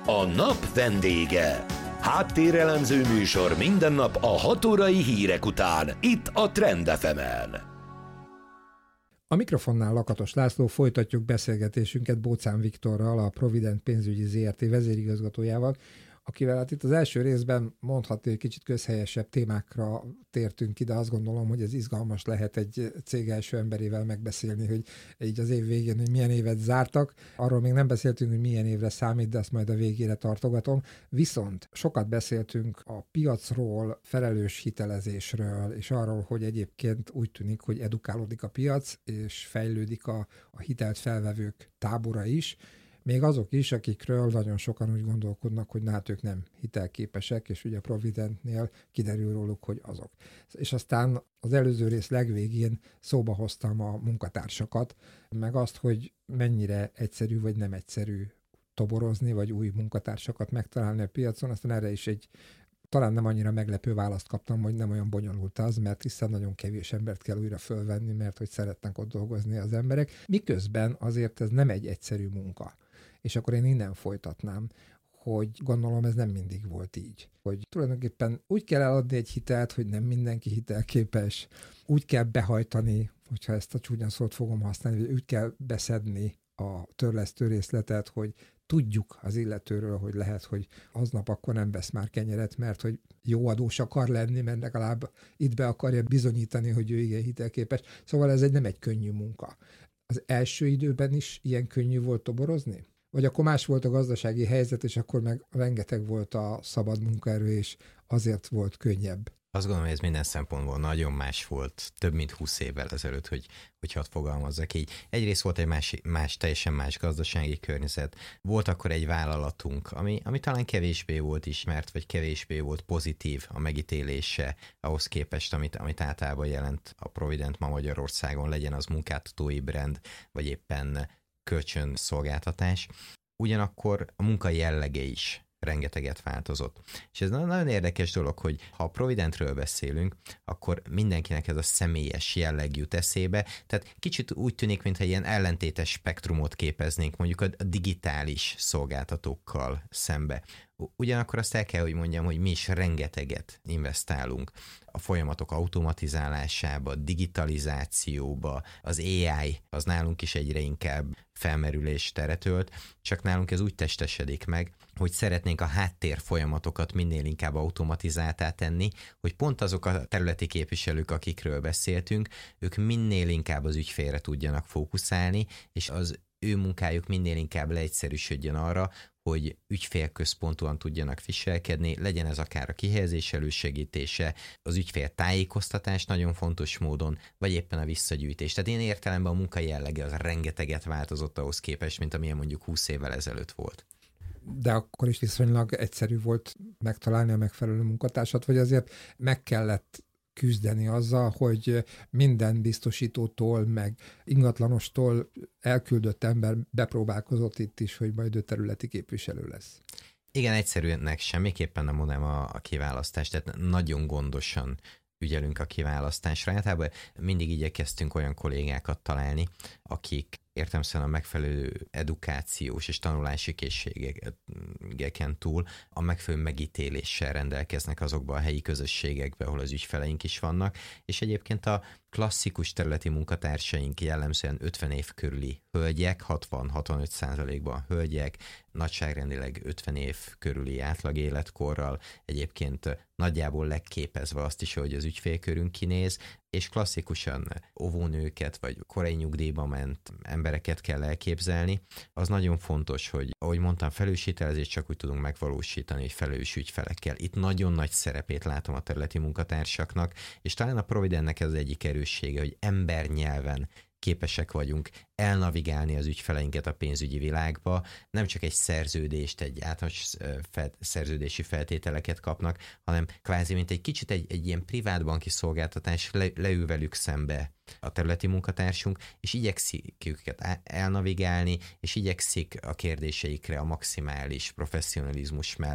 A nap vendége. Háttérelemző műsor minden nap a 6 órai hírek után, itt a Trend FM-en. A mikrofonnál Lakatos László, folytatjuk beszélgetésünket Bóczán Viktorral, a Provident pénzügyi ZRT vezérigazgatójával, akivel hát itt az első részben mondhatni, hogy kicsit közhelyesebb témákra tértünk ide. Azt gondolom, hogy ez izgalmas lehet egy cég első emberével megbeszélni, hogy így az év végén, hogy milyen évet zártak. Arról még nem beszéltünk, hogy milyen évre számít, de azt majd a végére tartogatom. Viszont sokat beszéltünk a piacról, felelős hitelezésről, és arról, hogy egyébként úgy tűnik, hogy edukálódik a piac, és fejlődik a hitelt felvevők tábora is. Még azok is, akikről nagyon sokan úgy gondolkodnak, hogy hát ők nem hitelképesek, és ugye a Providentnél kiderül róluk, hogy azok. És aztán az előző rész legvégén szóba hoztam a munkatársakat, meg azt, hogy mennyire egyszerű vagy nem egyszerű toborozni, vagy új munkatársakat megtalálni a piacon. Aztán erre is egy talán nem annyira meglepő választ kaptam, hogy nem olyan bonyolult az, mert hiszen nagyon kevés embert kell újra fölvenni, mert hogy szeretnek ott dolgozni az emberek. Miközben azért ez nem egy egyszerű munka. És akkor én innen folytatnám, hogy gondolom ez nem mindig volt így. Hogy tulajdonképpen úgy kell eladni egy hitelt, hogy nem mindenki hitelképes, úgy kell behajtani, hogyha ezt a csúnya szót fogom használni, hogy úgy kell beszedni a törlesztő részletet, hogy tudjuk az illetőről, hogy lehet, hogy aznap akkor nem vesz már kenyeret, mert hogy jó adós akar lenni, mert legalább itt be akarja bizonyítani, hogy ő igen hitelképes. Szóval ez nem egy könnyű munka. Az első időben is ilyen könnyű volt toborozni? Vagy akkor más volt a gazdasági helyzet, és akkor meg rengeteg volt a szabad munkaerő, és azért volt könnyebb? Azt gondolom, hogy ez minden szempontból nagyon más volt, több mint 20 évvel ezelőtt, hogy hadd fogalmazzak így. Egyrészt volt egy teljesen más gazdasági környezet. Volt akkor egy vállalatunk, ami talán kevésbé volt ismert, vagy kevésbé volt pozitív a megítélése ahhoz képest, amit általában jelent a Provident ma Magyarországon, legyen az munkáltatói brand, vagy éppen kölcsönszolgáltatás. Ugyanakkor a munka jellege is rengeteget változott. És ez nagyon érdekes dolog, hogy ha a Providentről beszélünk, akkor mindenkinek ez a személyes jelleg jut eszébe, tehát kicsit úgy tűnik, mintha ilyen ellentétes spektrumot képeznénk mondjuk a digitális szolgáltatókkal szembe. Ugyanakkor azt el kell, hogy mondjam, hogy mi is rengeteget investálunk a folyamatok automatizálásába, digitalizációba, az AI az nálunk is egyre inkább felmerülés teret ölt, csak nálunk ez úgy testesedik meg, hogy szeretnénk a háttér folyamatokat minél inkább automatizáltá tenni, hogy pont azok a területi képviselők, akikről beszéltünk, ők minél inkább az ügyfélre tudjanak fókuszálni, és az ő munkájuk minél inkább leegyszerűsödjön arra, hogy ügyfélközpontúan tudjanak viselkedni, legyen ez akár a kihelyezés elősegítése, az ügyfél tájékoztatás nagyon fontos módon, vagy éppen a visszagyűjtés. Tehát én értelemben a munka jellege az rengeteget változott ahhoz képest, mint amilyen mondjuk 20 évvel ezelőtt volt. De akkor is viszonylag egyszerű volt megtalálni a megfelelő munkatársat, vagy azért meg kellett küzdeni azzal, hogy minden biztosítótól, meg ingatlanostól elküldött ember bepróbálkozott itt is, hogy majd ő területi képviselő lesz. Igen, egyszerűnek semmiképpen nem mondanám a kiválasztást, tehát nagyon gondosan ügyelünk a kiválasztásra. Általában mindig igyekeztünk olyan kollégákat találni, akik értelemszerűen a megfelelő edukációs és tanulási készségeken túl a megfelelő megítéléssel rendelkeznek azokban a helyi közösségekben, ahol az ügyfeleink is vannak, és egyébként a klasszikus területi munkatársaink jellemzően 50 év körüli hölgyek, 60-65%-ban hölgyek, nagyságrendileg 50 év körüli átlag életkorral, egyébként nagyjából legképezve azt is, hogy az ügyfélkörünk kinéz, és klasszikusan óvónőket vagy korai nyugdíjba ment embereket kell elképzelni. Az nagyon fontos, hogy ahogy mondtam, felelős hitelezést csak úgy tudunk megvalósítani, hogy felelős ügyfelekkel. Itt nagyon nagy szerepét látom a területi munkatársaknak, és talán a Providentnek ez az egyik erőssége, hogy embernyelven képesek vagyunk elnavigálni az ügyfeleinket a pénzügyi világba, nem csak egy szerződést, egy általános szerződési feltételeket kapnak, hanem kvázi mint egy kicsit egy ilyen privát banki szolgáltatás, leül velük szembe a területi munkatársunk, és igyekszik őket elnavigálni, és igyekszik a kérdéseikre a maximális professzionalizmus mellett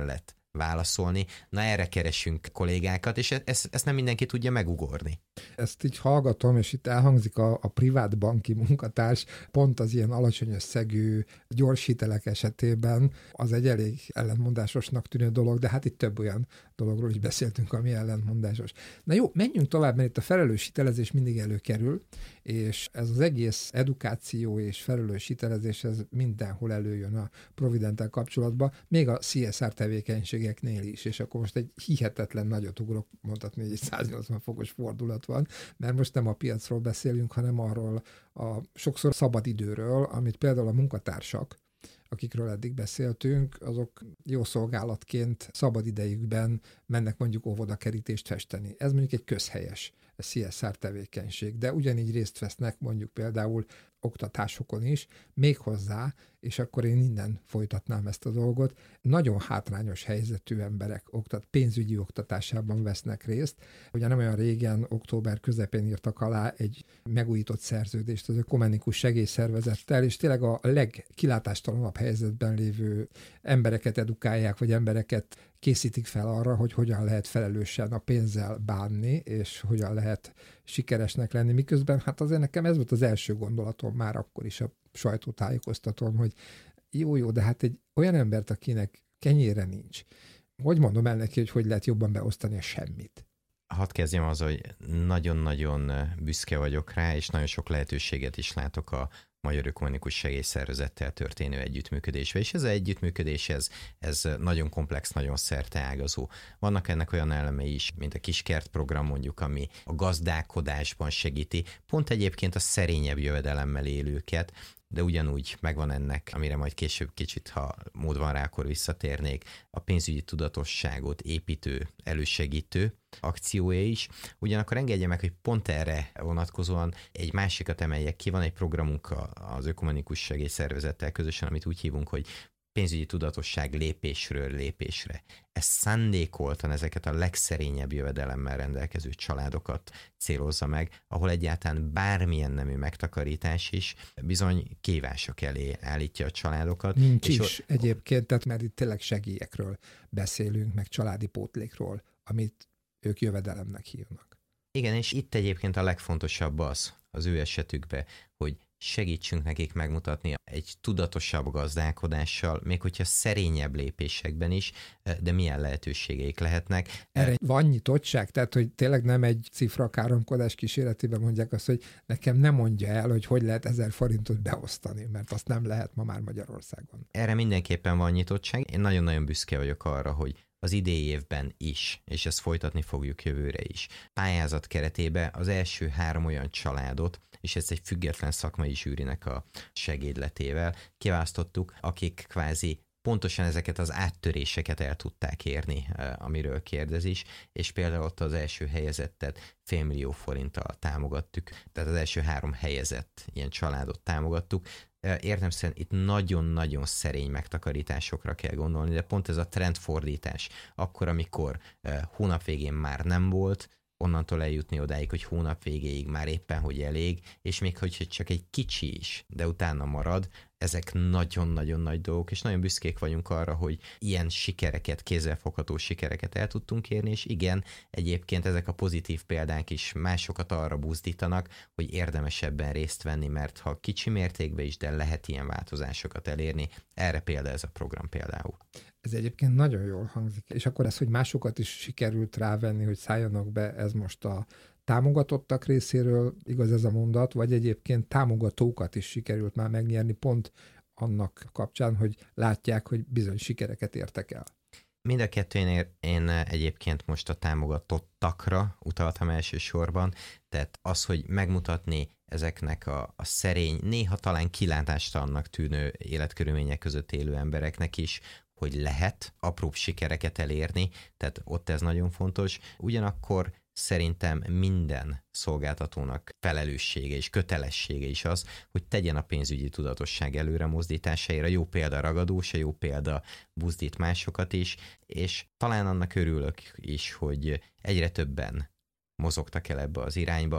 válaszolni. Na erre keresünk kollégákat, és ezt nem mindenki tudja megugorni. Ezt így hallgatom, és itt elhangzik a privát banki munkatárs, pont az ilyen alacsony összegű gyors hitelek esetében az egy elég ellentmondásosnak tűnő dolog, de hát itt több olyan dologról is beszéltünk, ami ellentmondásos. Na jó, menjünk tovább, mert itt a felelős hitelezés mindig előkerül, és ez az egész edukáció és felelős hitelezés, ez mindenhol előjön a Providenttel kapcsolatban, még a CSR tevékenységeknél is, és akkor most egy hihetetlen nagyot ugrok, mondhatni, hogy egy 180 fokos fordulat van, mert most nem a piacról beszélünk, hanem arról a sokszor szabadidőről, amit például a munkatársak, akikről eddig beszéltünk, azok jó szolgálatként szabadidejükben mennek mondjuk óvodakerítést festeni. Ez mondjuk egy közhelyes CSR tevékenység, de ugyanígy részt vesznek mondjuk például oktatásokon is, méghozzá, és akkor én innen folytatnám ezt a dolgot, nagyon hátrányos helyzetű emberek pénzügyi oktatásában vesznek részt. Ugye nem olyan régen, október közepén írtak alá egy megújított szerződést az ökumenikus segélyszervezettel, és tényleg a legkilátástalanabb helyzetben lévő embereket edukálják, vagy embereket készítik fel arra, hogy hogyan lehet felelősen a pénzzel bánni, és hogyan lehet sikeresnek lenni. Miközben hát azért nekem ez volt az első gondolatom már akkor is a sajtótájékoztatón, hogy jó, de hát egy olyan embert, akinek kenyére nincs, hogy mondom el neki, hogy lehet jobban beosztani a semmit? Hadd kezdjem az, hogy nagyon-nagyon büszke vagyok rá, és nagyon sok lehetőséget is látok a Magyar Ökumenikus Segélyszervezettel történő együttműködésbe, és ez az együttműködés, ez nagyon komplex, nagyon szerteágazó. Vannak ennek olyan elemei is, mint a Kiskert program mondjuk, ami a gazdálkodásban segíti, pont egyébként a szerényebb jövedelemmel élőket, de ugyanúgy megvan ennek, amire majd később kicsit, ha mód van rá, akkor visszatérnék, a pénzügyi tudatosságot építő, elősegítő akciója is. Ugyanakkor engedje meg, hogy pont erre vonatkozóan egy másikat emeljek ki. Van egy programunk az Ökumenikus Segélyszervezettel közösen, amit úgy hívunk, hogy pénzügyi tudatosság lépésről lépésre. Ez szándékoltan ezeket a legszerényebb jövedelemmel rendelkező családokat célozza meg, ahol egyáltalán bármilyen nemű megtakarítás is bizony kívások elé állítja a családokat. Nincs és is egyébként, tehát mert itt tényleg segélyekről beszélünk, meg családi pótlékról, amit ők jövedelemnek hívnak. Igen, és itt egyébként a legfontosabb az ő esetükben, hogy segítsünk nekik megmutatni egy tudatosabb gazdálkodással, még hogyha szerényebb lépésekben is, de milyen lehetőségeik lehetnek. Erre van nyitottság? Tehát, hogy tényleg nem egy cifra káromkodás kíséretében mondják azt, hogy nekem nem mondja el, hogy lehet 1000 forintot beosztani, mert azt nem lehet ma már Magyarországon. Erre mindenképpen van nyitottság. Én nagyon-nagyon büszke vagyok arra, hogy az idei évben is, és ezt folytatni fogjuk jövőre is. Pályázat keretében az első 3 olyan családot, és ezt egy független szakmai zsűrinek a segédletével kiválasztottuk, akik kvázi pontosan ezeket az áttöréseket el tudták érni, amiről kérdezés, és például ott az első helyezettet $500 000 támogattuk, tehát az első 3 helyezett ilyen családot támogattuk. Értelemszerűen itt nagyon-nagyon szerény megtakarításokra kell gondolni, de pont ez a trendfordítás, akkor, amikor hónap végén már nem volt, onnantól eljutni odáig, hogy hónap végéig már éppen, hogy elég, és még hogyha csak egy kicsi is, de utána marad, ezek nagyon-nagyon nagy dolgok, és nagyon büszkék vagyunk arra, hogy ilyen sikereket, kézzelfogható sikereket el tudtunk érni, és igen, egyébként ezek a pozitív példák is másokat arra buzdítanak, hogy érdemes ebben részt venni, mert ha kicsi mértékben is, de lehet ilyen változásokat elérni, erre példa ez a program például. Ez egyébként nagyon jól hangzik. És akkor ez, hogy másokat is sikerült rávenni, hogy szálljanak be, ez most a támogatottak részéről, igaz ez a mondat, vagy egyébként támogatókat is sikerült már megnyerni pont annak kapcsán, hogy látják, hogy bizony sikereket értek el. Mind a kettőn én egyébként most a támogatottakra utaltam elsősorban, tehát az, hogy megmutatni ezeknek a szerény, néha talán kilátástalannak tűnő életkörülmények között élő embereknek is, hogy lehet apróbb sikereket elérni, tehát ott ez nagyon fontos. Ugyanakkor szerintem minden szolgáltatónak felelőssége és kötelessége is az, hogy tegyen a pénzügyi tudatosság előre mozdításaira. Jó példa ragadós, jó példa buzdít másokat is, és talán annak örülök is, hogy egyre többen mozogtak el ebbe az irányba.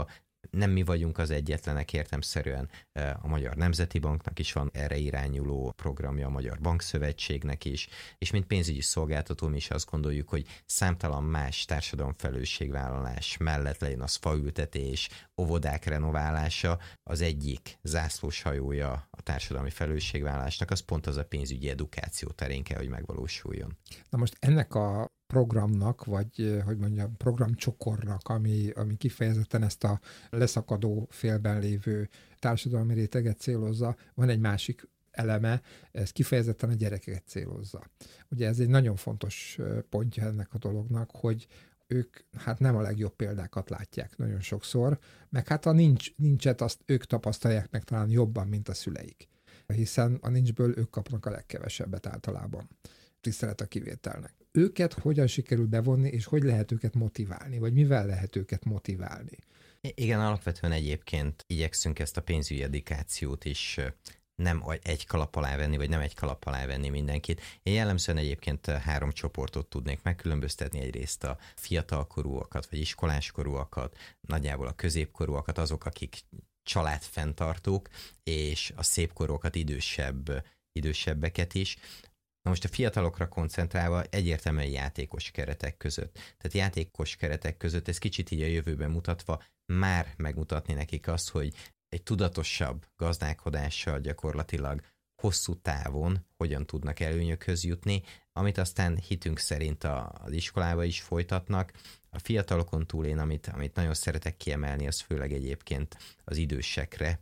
Nem mi vagyunk az egyetlenek, értelemszerűen a Magyar Nemzeti Banknak is van erre irányuló programja, a Magyar Bankszövetségnek is, és mint pénzügyi szolgáltató mi is azt gondoljuk, hogy számtalan más társadalomfelelősségvállalás mellett, legyen az faültetés, óvodák renoválása, az egyik zászlós hajója a társadalmi felelősségvállalásnak, az pont az a pénzügyi edukáció terén kell, hogy megvalósuljon. Na most ennek a programnak, vagy hogy mondjam, programcsokornak, ami kifejezetten ezt a leszakadó félben lévő társadalmi réteget célozza, van egy másik eleme, ez kifejezetten a gyerekeket célozza. Ugye ez egy nagyon fontos pontja ennek a dolognak, hogy ők hát nem a legjobb példákat látják nagyon sokszor, meg hát a nincset azt ők tapasztalják meg talán jobban, mint a szüleik. Hiszen a nincsből ők kapnak a legkevesebbet általában. Tisztelet a kivételnek. Őket hogyan sikerül bevonni, és hogy lehet őket motiválni, vagy mivel lehet őket motiválni? Igen, alapvetően egyébként igyekszünk ezt a pénzügyi edukációt is nem egy kalap alá venni, vagy nem egy kalap alá venni mindenkit. Én jellemzően egyébként 3 csoportot tudnék megkülönböztetni, egyrészt a fiatalkorúakat, vagy iskoláskorúakat, nagyjából a középkorúakat, azok, akik családfenntartók, és a szépkorúakat, idősebbeket is. Na most a fiatalokra koncentrálva egyértelműen játékos keretek között. Tehát játékos keretek között ez kicsit így a jövőben mutatva már megmutatni nekik azt, hogy egy tudatosabb gazdálkodással gyakorlatilag hosszú távon hogyan tudnak előnyökhöz jutni, amit aztán hitünk szerint az iskolába is folytatnak. A fiatalokon túl én, amit nagyon szeretek kiemelni, az főleg egyébként az idősekre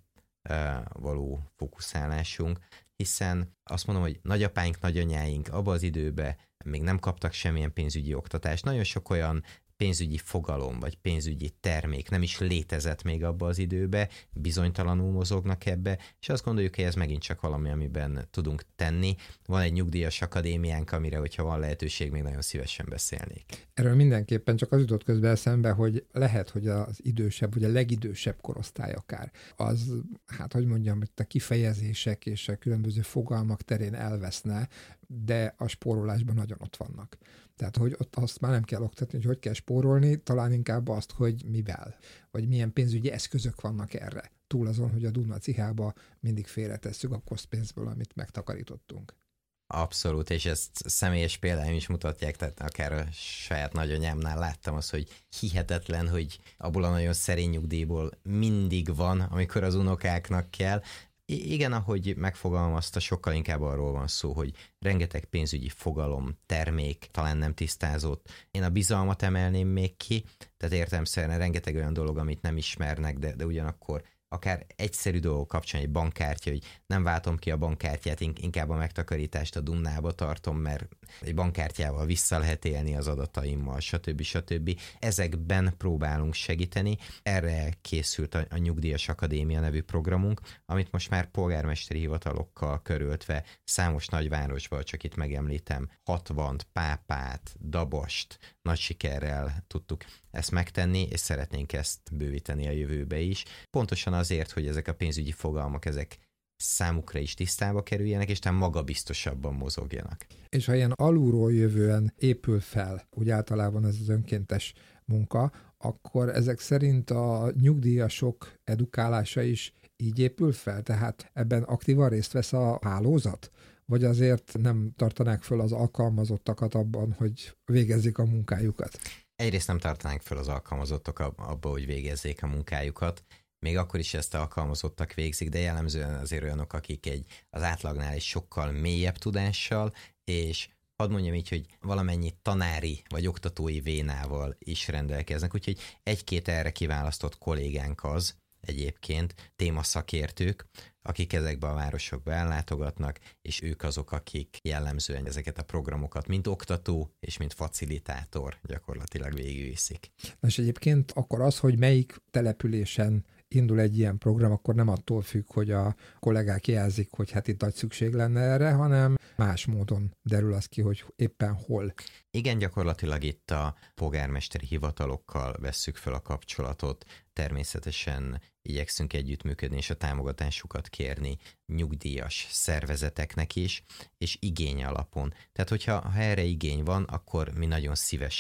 való fókuszálásunk, hiszen azt mondom, hogy nagyapáink, nagyanyáink abban az időben még nem kaptak semmilyen pénzügyi oktatást. Nagyon sok olyan pénzügyi fogalom, vagy pénzügyi termék nem is létezett még abban az időben, bizonytalanul mozognak ebbe, és azt gondoljuk, hogy ez megint csak valami, amiben tudunk tenni. Van egy nyugdíjas akadémiánk, amire, hogyha van lehetőség, még nagyon szívesen beszélnék. Erről mindenképpen csak az jutott közben eszembe, hogy lehet, hogy az idősebb, vagy a legidősebb korosztály akár, az, hát hogy mondjam, hogy a kifejezések és a különböző fogalmak terén elveszne, de a spórolásban nagyon ott vannak. Tehát, hogy ott azt már nem kell oktatni, hogy kell spórolni, talán inkább azt, hogy mivel, vagy milyen pénzügyi eszközök vannak erre. Túl azon, hogy a Duna cihába mindig félretesszük a kosztpénzből, amit megtakarítottunk. Abszolút, és ezt személyes példáim is mutatják, tehát akár a saját nagyanyámnál láttam azt, hogy hihetetlen, hogy abból a nagyon szerény nyugdíjból mindig van, amikor az unokáknak kell. Igen, ahogy megfogalmazta, sokkal inkább arról van szó, hogy rengeteg pénzügyi fogalom, termék talán nem tisztázott. Én a bizalmat emelném még ki, tehát értelemszerűen rengeteg olyan dolog, amit nem ismernek, de ugyanakkor akár egyszerű dolgok kapcsán egy bankkártya, hogy nem váltom ki a bankkártyát, inkább a megtakarítást a Dunnába tartom, mert egy bankkártyával vissza lehet élni az adataimmal, stb. Ezekben próbálunk segíteni. Erre készült a Nyugdíjas Akadémia nevű programunk, amit most már polgármesteri hivatalokkal körültve számos nagyvárosban, csak itt megemlítem, Hatvant, Pápát, Dabast nagy sikerrel tudtuk ezt megtenni, és szeretnénk ezt bővíteni a jövőbe is. Pontosan azért, hogy ezek a pénzügyi fogalmak, ezek számukra is tisztába kerüljenek, és talán magabiztosabban mozogjanak. És ha ilyen alulról jövően épül fel, úgy általában ez az önkéntes munka, akkor ezek szerint a nyugdíjasok edukálása is így épül fel? Tehát ebben aktívan részt vesz a hálózat? Vagy azért nem tartanák föl az alkalmazottakat abban, hogy végezzék a munkájukat? Egyrészt nem tartanánk föl az alkalmazottak abba, hogy végezzék a munkájukat, még akkor is ezt alkalmazottak végzik, de jellemzően azért olyanok, akik az átlagnál egy sokkal mélyebb tudással, és hadd mondjam így, hogy valamennyi tanári vagy oktatói vénával is rendelkeznek, úgyhogy egy-két erre kiválasztott kollégánk az egyébként, témaszakértők, akik ezekbe a városokba ellátogatnak, és ők azok, akik jellemzően ezeket a programokat, mint oktató és mint facilitátor gyakorlatilag végigviszik. És egyébként akkor az, hogy melyik településen indul egy ilyen program, akkor nem attól függ, hogy a kollégák jelzik, hogy hát itt nagy szükség lenne erre, hanem más módon derül az ki, hogy éppen hol. Igen, gyakorlatilag itt a polgármesteri hivatalokkal vesszük fel a kapcsolatot, természetesen igyekszünk együttműködni és a támogatásukat kérni nyugdíjas szervezeteknek is, és igény alapon. Tehát, hogyha erre igény van, akkor mi nagyon szívesen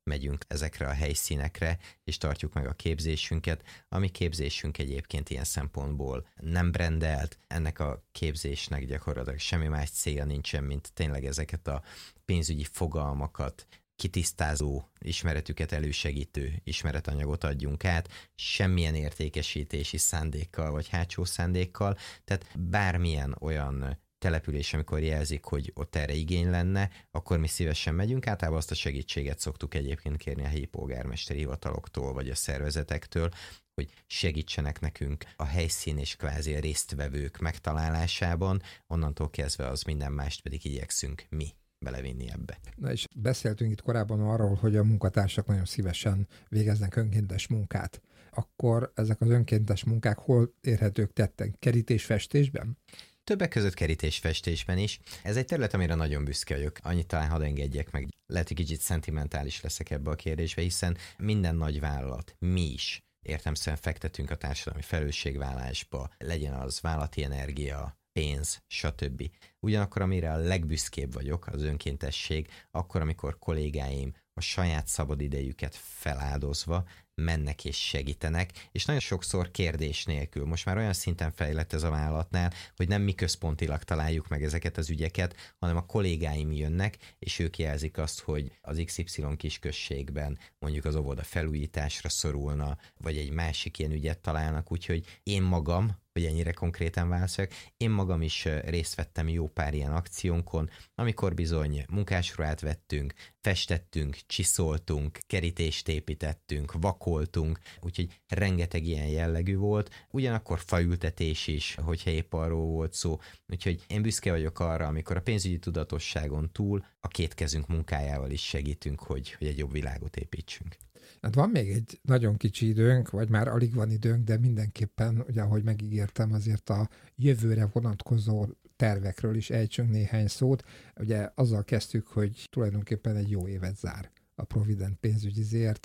megyünk ezekre a helyszínekre, és tartjuk meg a képzésünket. A mi képzésünk egyébként ilyen szempontból nem brandelt, ennek a képzésnek gyakorlatilag semmi más célja nincsen, mint tényleg ezeket a pénzügyi fogalmakat kitisztázó, ismeretüket elősegítő ismeretanyagot adjunk át, semmilyen értékesítési szándékkal vagy hátsó szándékkal, tehát bármilyen olyan település, amikor jelzik, hogy ott erre igény lenne, akkor mi szívesen megyünk. Általában azt a segítséget szoktuk egyébként kérni a helyi polgármesteri hivataloktól, vagy a szervezetektől, hogy segítsenek nekünk a helyszín és kvázi a résztvevők megtalálásában, onnantól kezdve az minden mást pedig igyekszünk mi belevinni ebbe. Na és beszéltünk itt korábban arról, hogy a munkatársak nagyon szívesen végeznek önkéntes munkát. Akkor ezek az önkéntes munkák hol érhetők tetten? Kerítésfestésben? Többek között kerítésfestésben is. Ez egy terület, amire nagyon büszke vagyok. Annyit talán hadd engedjek meg. Lehet, hogy kicsit szentimentális leszek ebbe a kérdésbe, hiszen minden nagy vállalat, mi is értelemszerűen fektetünk a társadalmi felelősségvállalásba, legyen az vállalati energia, pénz, stb. Ugyanakkor, amire a legbüszkébb vagyok, az önkéntesség, akkor, amikor kollégáim a saját szabadidejüket feláldozva mennek és segítenek, és nagyon sokszor kérdés nélkül. Most már olyan szinten fejlett ez a vállalatnál, hogy nem mi központilag találjuk meg ezeket az ügyeket, hanem a kollégáim jönnek, és ők jelzik azt, hogy az XY kisközségben mondjuk az óvoda felújításra szorulna, vagy egy másik ilyen ügyet találnak, úgyhogy én magam, hogy ennyire konkrétan válaszoljak, én magam is részt vettem jó pár ilyen akciónkon, amikor bizony munkásruhát vettünk, festettünk, csiszoltunk, kerítést építettünk, vakoltunk, úgyhogy rengeteg ilyen jellegű volt, ugyanakkor faültetés is, hogyha épp arról volt szó, úgyhogy én büszke vagyok arra, amikor a pénzügyi tudatosságon túl a két kezünk munkájával is segítünk, hogy egy jobb világot építsünk. Hát van még egy nagyon kicsi időnk, vagy már alig van időnk, de mindenképpen, ugye ahogy megígértem, azért a jövőre vonatkozó tervekről is ejtsünk néhány szót. Ugye azzal kezdtük, hogy tulajdonképpen egy jó évet zár a Provident pénzügyi ZRT.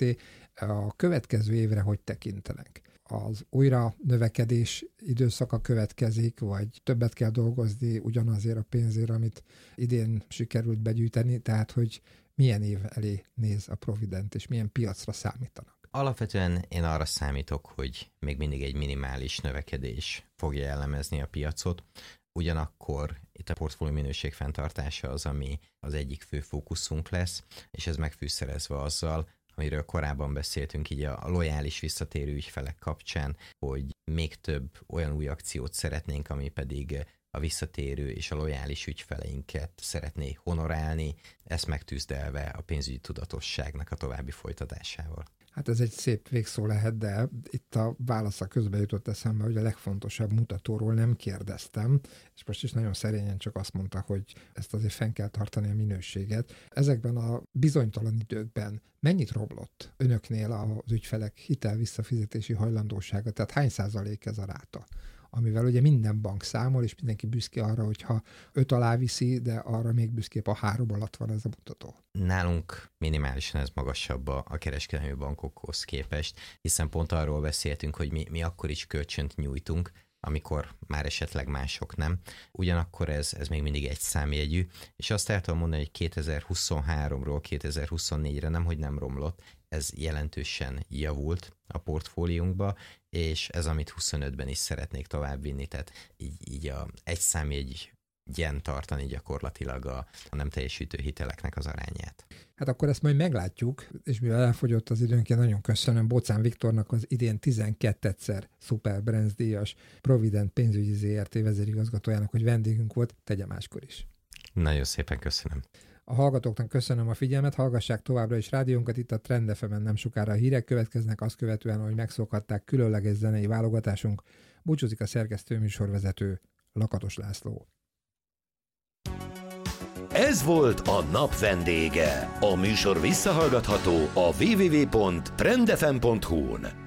A következő évre hogy tekintenek? Az újra növekedés időszaka következik, vagy többet kell dolgozni ugyanazért a pénzért, amit idén sikerült begyűjteni, tehát hogy milyen év elé néz a Provident, és milyen piacra számítanak? Alapvetően én arra számítok, hogy még mindig egy minimális növekedés fogja jellemezni a piacot. Ugyanakkor itt a portfólió minőség fenntartása az, ami az egyik fő fókuszunk lesz, és ez megfűszerezve azzal, amiről korábban beszéltünk így a lojális visszatérő ügyfelek kapcsán, hogy még több olyan új akciót szeretnénk, ami pedig a visszatérő és a lojális ügyfeleinket szeretné honorálni, ezt megtűzdelve a pénzügyi tudatosságnak a további folytatásával. Hát ez egy szép végszó lehet, de itt a válasza közben jutott eszembe, hogy a legfontosabb mutatóról nem kérdeztem, és most is nagyon szerényen csak azt mondta, hogy ezt azért fenn kell tartani a minőséget. Ezekben a bizonytalan időkben mennyit romlott önöknél az ügyfelek hitel visszafizetési hajlandósága, tehát hány százalék ez a ráta? Amivel ugye minden bank számol, és mindenki büszke arra, hogyha 5 alá viszi, de arra még büszképp a 3 alatt van ez a mutató. Nálunk minimálisan ez magasabb a kereskedelmi bankokhoz képest, hiszen pont arról beszéltünk, hogy mi akkor is kölcsönt nyújtunk, amikor már esetleg mások nem. Ugyanakkor ez még mindig egy számjegyű, és azt el tudom mondani, hogy 2023-ról 2024-re nemhogy nem romlott, ez jelentősen javult a portfóliunkba, és ez, amit 25-ben is szeretnék továbbvinni, tehát így egy számjegyen tartani gyakorlatilag a nem teljesítő hiteleknek az arányát. Hát akkor ezt majd meglátjuk, és mivel elfogyott az időnk, én nagyon köszönöm Bóczán Viktornak, az idén 12-szer Super Brands díjas Provident pénzügyi ZRT vezérigazgatójának, hogy vendégünk volt, tegye máskor is. Nagyon szépen köszönöm. A hallgatóknak köszönöm a figyelmet, hallgassák továbbra is rádiónkat, itt a Trend FM-en nem sokára a hírek következnek, azt követően, hogy megszokhatták, különleges zenei válogatásunk. Búcsúzik a szerkesztő műsorvezető Lakatos László. Ez volt a nap vendége. A műsor visszahallgatható a www.trendfm.hu-n.